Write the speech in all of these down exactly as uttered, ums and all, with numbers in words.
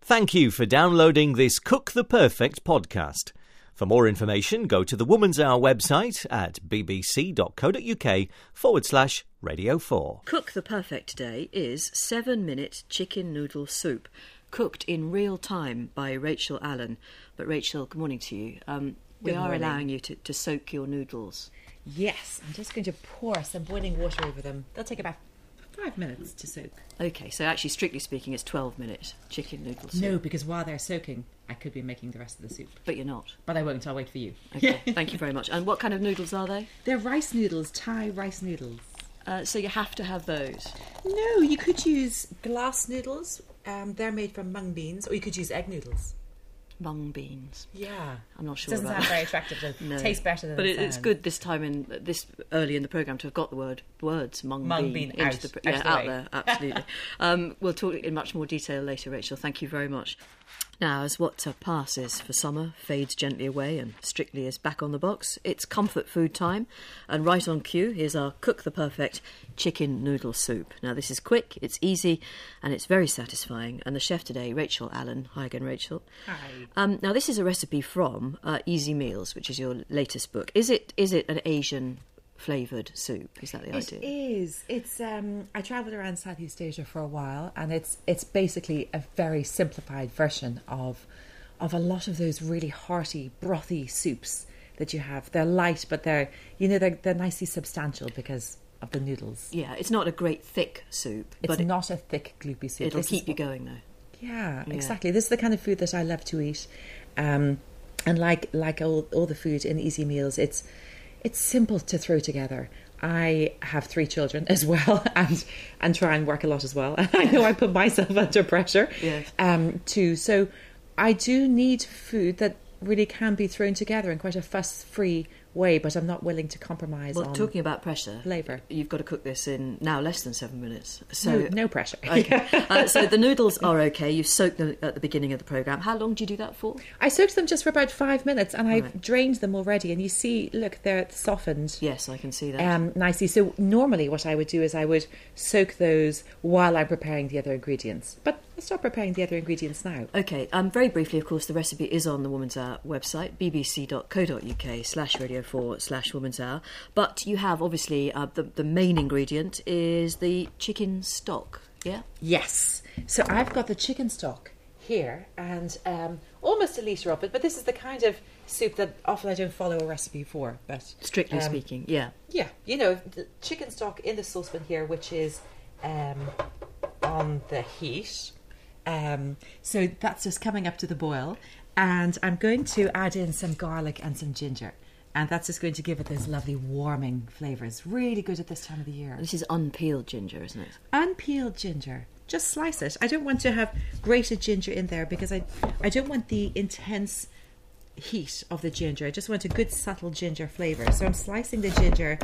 Thank you for downloading this Cook the Perfect podcast. For more information, go to the Woman's Hour website at bbc.co.uk forward slash Radio four. Cook the Perfect today is seven-minute chicken noodle soup, cooked in real time by Rachel Allen. But Rachel, good morning to you. Um, we Good are morning. allowing you to, to soak your noodles. Yes, I'm just going to pour some boiling water over them. They'll take about five minutes to soak. Okay, so actually, strictly speaking, it's twelve-minute chicken noodle soup. No, because while they're soaking, I could be making the rest of the soup. But you're not. But I won't, I'll wait for you. Okay, thank you very much. And what kind of noodles are they? They're rice noodles, Thai rice noodles. Uh, so you have to have those. No, you could use glass noodles. Um, they're made from mung beans, or you could use egg noodles. Mung beans. Yeah. I'm not sure Doesn't about sound that. very attractive, though. No. Tastes better than but it it, it's sounds. good this time in this early in the programme to have got the word words mung, Mung bean, bean into out, the, pr- out yeah, of the out way. there, absolutely. um, we'll talk in much more detail later, Rachel. Thank you very much. Now, as what uh, passes for summer fades gently away and Strictly is back on the box, it's comfort food time. And right on cue, here's our Cook the Perfect chicken noodle soup. Now, this is quick, it's easy, and it's very satisfying. And the chef today, Rachel Allen. Hi again, Rachel. Hi. Um, now, this is a recipe from uh, Easy Meals, which is your latest book. Is it is it an Asian flavoured soup? Is that the It idea? is. It's. Um, I travelled around Southeast Asia for a while, and it's it's basically a very simplified version of of a lot of those really hearty, brothy soups that you have. They're light, but they're you know they're they're nicely substantial because of the noodles. Yeah, it's not a great thick soup, It's but it, not a thick, gloopy soup. it'll This keep is you what- going, though. Yeah, Yeah. exactly. This is the kind of food that I love to eat, um, and like like all all the food in Easy Meals, it's it's simple to throw together. I have three children as well, and and try and work a lot as well. And I know I put myself under pressure, Yes. um, too. So I do need food that really can be thrown together in quite a fuss-free way, but I'm not willing to compromise Well, on talking about pressure, flavour. you've got to cook this in now less than seven minutes. So, No, no pressure. okay. uh, so the noodles are okay. You've soaked them at the beginning of the programme. How long do you do that for? I soaked them just for about five minutes, and I've Right. drained them already. And you see, look, they're softened. Yes, I can see that. Um, nicely. So normally what I would do is I would soak those while I'm preparing the other ingredients. But I'll start preparing the other ingredients now. Okay, um, very briefly, of course, the recipe is on the Woman's Hour website, bbc.co.uk slash radio four slash Woman's Hour. But you have, obviously, uh, the, the main ingredient is the chicken stock, yeah? Yes. So I've got the chicken stock here and um, almost a litre of it. But this is the kind of soup that often I don't follow a recipe for. But Strictly um, speaking, yeah. Yeah, you know, the chicken stock in the saucepan here, which is um, on the heat. Um, so that's just coming up to the boil. And I'm going to add in some garlic and some ginger. And that's just going to give it those lovely warming flavours. Really good at this time of the year. This is unpeeled ginger, isn't it? Unpeeled ginger. Just slice it. I don't want to have grated ginger in there because I, I don't want the intense heat of the ginger. I just want a good subtle ginger flavour. So I'm slicing the ginger.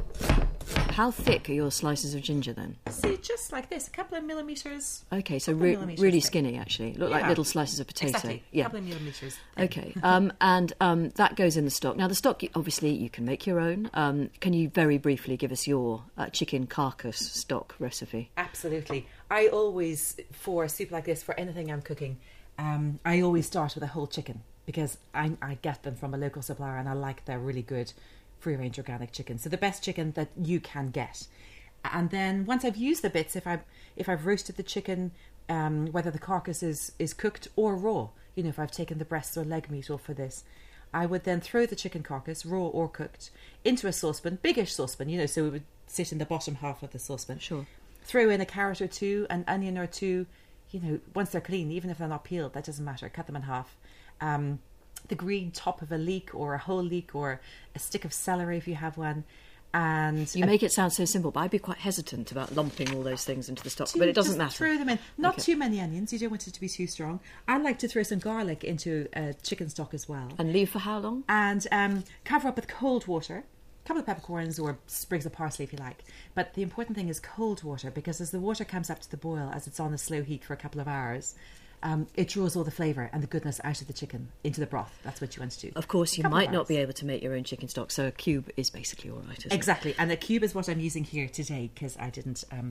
How thick are your slices of ginger then? See, just like this, a couple of millimetres. Okay, so Couple of re- millimetres really thick. skinny, actually. Look like Yeah. little slices of potato. Exactly, a Yeah. couple of millimetres. thick. Okay, um, and um, that goes in the stock. Now, the stock, you- obviously, you can make your own. Um, can you very briefly give us your uh, chicken carcass stock recipe? Absolutely. I always, for a soup like this, for anything I'm cooking, um, I always start with a whole chicken because I, I get them from a local supplier and I like their really good free-range organic chicken. So the best chicken that you can get. And then once I've used the bits, if I've, if I've roasted the chicken, um, whether the carcass is, is cooked or raw, you know, if I've taken the breasts or leg meat off for this, I would then throw the chicken carcass, raw or cooked, into a saucepan, biggish saucepan, you know, so it would sit in the bottom half of the saucepan. Sure. Throw in a carrot or two, an onion or two, you know, once they're clean, even if they're not peeled, that doesn't matter, cut them in half. Um, the green top of a leek or a whole leek or a stick of celery if you have one. And You a- make it sound so simple, but I'd be quite hesitant about lumping all those things into the stock. to But it doesn't just matter. Throw them in. Not Okay. too many onions. You don't want it to be too strong. I like to throw some garlic into uh, chicken stock as well. And leave for how long? And um, cover up with cold water. A couple of peppercorns or sprigs of parsley if you like. But the important thing is cold water, because as the water comes up to the boil, as it's on a slow heat for a couple of hours, um, it draws all the flavour and the goodness out of the chicken into the broth. That's what you want to do. Of course, you Couple might of not hours. be able to make your own chicken stock, so a cube is basically all right, isn't it? Exactly. And a cube is what I'm using here today because I didn't um,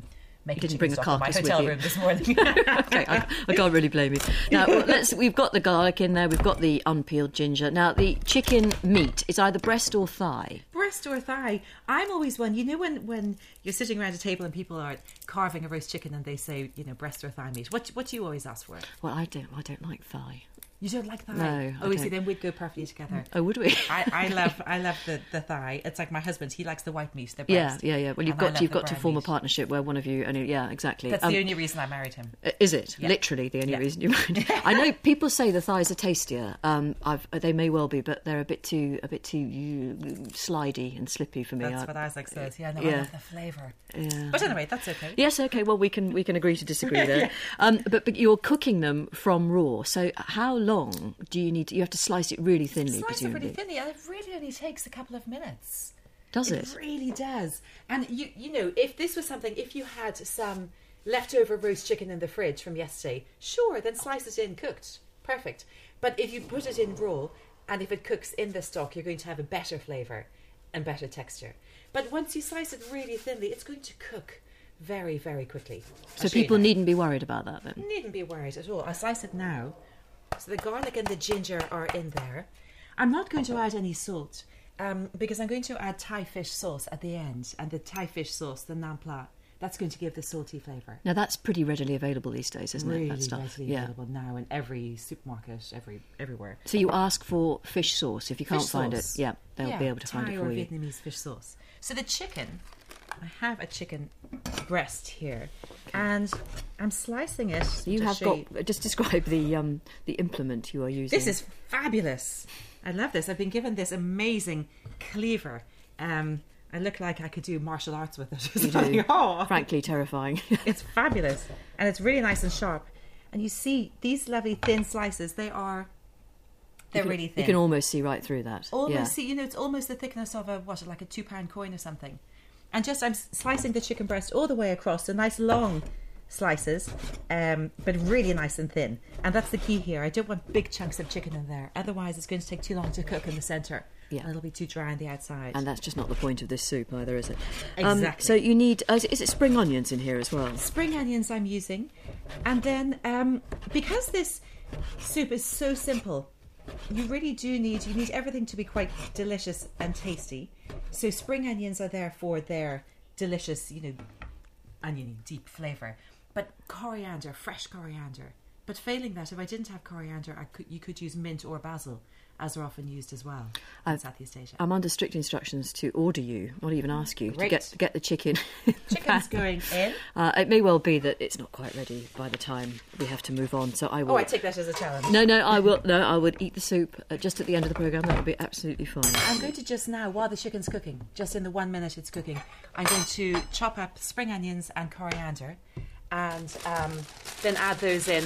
making didn't chicken bring a stock in my carcass with hotel you. room this morning. Okay, I, I can't really blame you. Now, well, let's, we've got the garlic in there, we've got the unpeeled ginger. Now, the chicken meat is either breast or thigh. Breast or thigh? I'm always one, you know, when, when you're sitting around a table and people are carving a roast chicken and they say, you know, breast or thigh meat. What, what do you always ask for? Well, I don't, I don't like thigh. You don't like thigh? No, I Oh, you see, don't. then we'd go perfectly together. Oh, would we? I, I love I love the, the thigh. It's like my husband, he likes the white meat, the Yeah, breast. yeah, yeah. Well, you've And I got love to, you've the got to brown form meat. a partnership where one of you only. Yeah, exactly. That's Um, the only reason I married him. Is it Yeah. literally the only Yeah. reason you married? I know people say the thighs are tastier. Um, I've, they may well be, but they're a bit too a bit too you, slidey and slippy for me. That's I- what Isaac says. Yeah, no, I Yeah. love the flavour. Yeah. But anyway, that's okay. Yes, okay. Well, we can we can agree to disagree there. um, but but you're cooking them from raw. So how long do you need? To, you have to slice it really thinly, Slice it presumably. really thinly, and it really only takes a couple of minutes. Does It it? really does. And you you know, if this was something, if you had some leftover roast chicken in the fridge from yesterday, sure, then slice it in cooked. Perfect. But if you put it in raw, and if it cooks in the stock, you're going to have a better flavour and better texture. But once you slice it really thinly, it's going to cook very, very quickly. So I'll show you people now. needn't be worried about that then. Needn't be worried at all. I slice it now. So the garlic and the ginger are in there. I'm not going to add any salt um, because I'm going to add Thai fish sauce at the end. And the Thai fish sauce, the naan pla, that's going to give the salty flavour. Now that's pretty readily available these days, isn't Really it? That stuff. readily Yeah. available now in every supermarket, every everywhere. So you ask for fish sauce if you can't Fish find sauce. it. Yeah, they'll Yeah, be able to find Thai it or for you. Vietnamese fish sauce. So the chicken, I have a chicken breast here, and I'm slicing it. You to have show got. you. Just describe the um the implement you are using. This is fabulous. I love this. I've been given this amazing cleaver. Um, I look like I could do martial arts with it. You It's like, do. oh, Frankly, terrifying. it's fabulous, and it's really nice and sharp. And you see these lovely thin slices. They are. They're you can, really thin. You can almost see right through that. Almost yeah. see, you know, it's almost the thickness of a what, like a two pound coin or something. And just I'm slicing the chicken breast all the way across, so nice long slices, um, but really nice and thin. And that's the key here. I don't want big chunks of chicken in there, otherwise it's going to take too long to cook in the centre. Yeah. And it'll be too dry on the outside. And that's just not the point of this soup either, is it? Exactly. Um, so you need. Uh, is it spring onions in here as well? Spring onions I'm using, and then um, because this soup is so simple, you really do need you need everything to be quite delicious and tasty. So spring onions are there for their delicious, you know, oniony deep flavour. But coriander, fresh coriander. But failing that, if I didn't have coriander, I could you could use mint or basil, as are often used as well in I've- Southeast Asia. I'm under strict instructions to order you, not even ask you, Great. to get get the chicken. in the Chicken's pan. going in. Uh, it may well be that it's not quite ready by the time we have to move on. So I will. Oh, I take that as a challenge. No, no, I will. No, I would eat the soup uh, just at the end of the programme. That would be absolutely fine. I'm going to just now, while the chicken's cooking, just in the one minute it's cooking, I'm going to chop up spring onions and coriander and um, then add those in.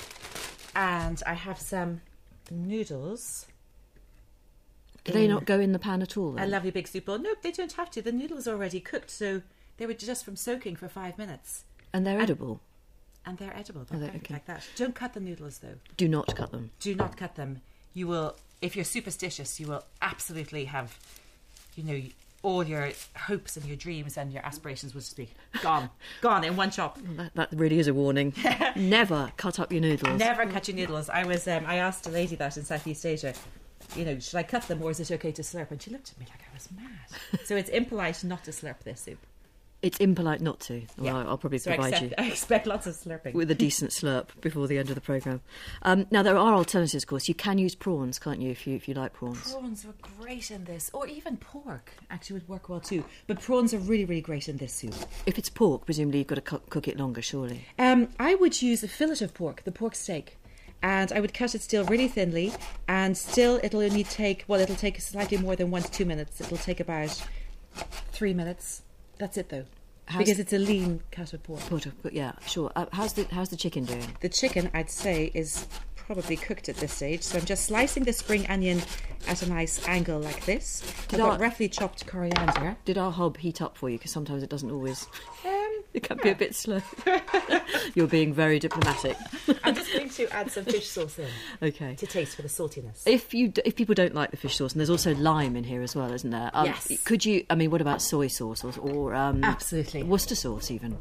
And I have some noodles. Do they in not go in the pan at all? Then? a lovely big soup bowl. Nope, they don't have to. The noodles are already cooked, so they were just from soaking for five minutes. And they're And- edible. And they're edible. They're Oh, they're- perfect okay. like that. Don't cut the noodles, though. Do not cut them. Do not cut them. You will, if you're superstitious, you will absolutely have, you know, all your hopes and your dreams and your aspirations will just be gone, gone in one chop. That, that really is a warning. Never cut up your noodles. Never cut your noodles. I was, um, I asked a lady that in Southeast Asia, you know, should I cut them or is it okay to slurp? And she looked at me like I was mad. So it's impolite not to slurp this soup. It's impolite not to. Well, Yeah. I'll probably So I provide expect, you I expect lots of slurping. with a decent slurp before the end of the programme. Um, now, there are alternatives, of course. You can use prawns, can't you, if you if you like prawns? Prawns were great in this, or even pork actually would work well too. But prawns are really, really great in this soup. If it's pork, presumably you've got to cook, cook it longer, surely. Um, I would use a fillet of pork, the pork steak, and I would cut it still really thinly, and still it'll only take, well, it'll take slightly more than one to two minutes. It'll take about three minutes. That's it, though, How's- because it's a lean cut of pork. Pork, yeah, sure. Uh, how's the how's the chicken doing? The chicken, I'd say, is probably cooked at this stage, so I'm just slicing the spring onion at a nice angle like this. Did I've got I- roughly chopped coriander. Did our hob heat up for you? Because sometimes it doesn't always. Um, It can be a bit slow. You're being very diplomatic. I'm just going to add some fish sauce in Okay. to taste for the saltiness. If you d- if people don't like the fish sauce, and there's also lime in here as well, isn't there? Um, Yes. Could you? I mean, what about soy sauce or, or um, Absolutely. Worcester sauce even?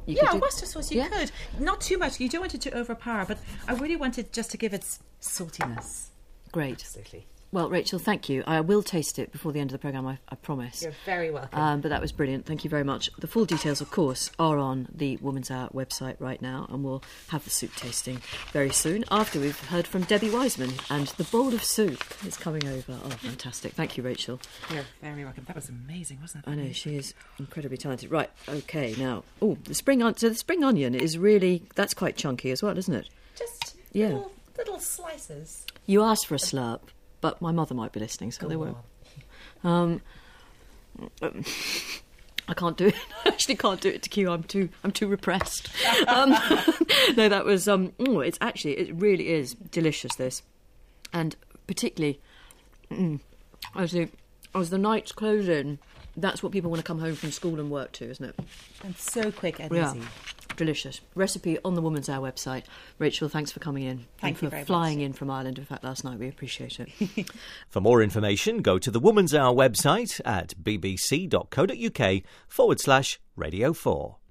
You yeah, could do- Worcester sauce, you Yeah. could. Not too much. You don't want it to overpower, but I really wanted just to give it saltiness. Great. Absolutely. Well, Rachel, thank you. I will taste it before the end of the programme, I, I promise. You're very welcome. Um, but that was brilliant. Thank you very much. The full details, of course, are on the Woman's Hour website right now, and we'll have the soup tasting very soon after we've heard from Debbie Wiseman, and the bowl of soup is coming over. Oh, fantastic. Thank you, Rachel. You're very welcome. That was amazing, wasn't it? I know, she is incredibly talented. Right, okay, now, oh, the spring on- so the spring onion is really, that's quite chunky as well, isn't it? Just Yeah. little, little slices. You asked for a slurp, but my mother might be listening, so Go they on. won't. Um, I can't do it. I actually can't do it to Q. I'm too. I'm too repressed. Um, no, that was. Um, oh, it's actually. It really is delicious. This, and particularly mm, as the as the night's closing, that's what people want to come home from school and work to, isn't it? And so quick and Yeah. easy. Delicious. Recipe on the Woman's Hour website. Rachel, thanks for coming in. Thank and for you very much. flying in from Ireland, in fact, last night. We appreciate it. For more information, go to the Woman's Hour website at bbc.co.uk forward slash Radio four.